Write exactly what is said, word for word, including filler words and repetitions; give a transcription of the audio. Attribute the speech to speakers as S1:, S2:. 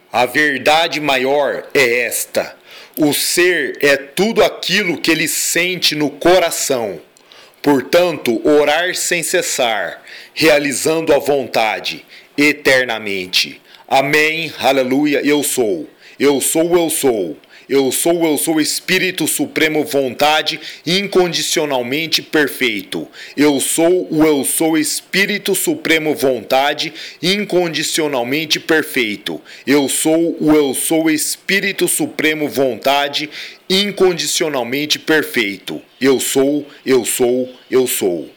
S1: A verdade maior é esta: o ser é tudo aquilo que ele sente no coração. Portanto, orar sem cessar, realizando a vontade, eternamente. Amém, aleluia, eu sou. Eu sou, eu sou. Eu sou, eu sou Espírito Supremo, vontade incondicionalmente perfeito. Eu sou o eu sou Espírito Supremo, vontade incondicionalmente perfeito. Eu sou o eu sou Espírito Supremo, vontade incondicionalmente perfeito. Eu sou, eu sou, eu sou.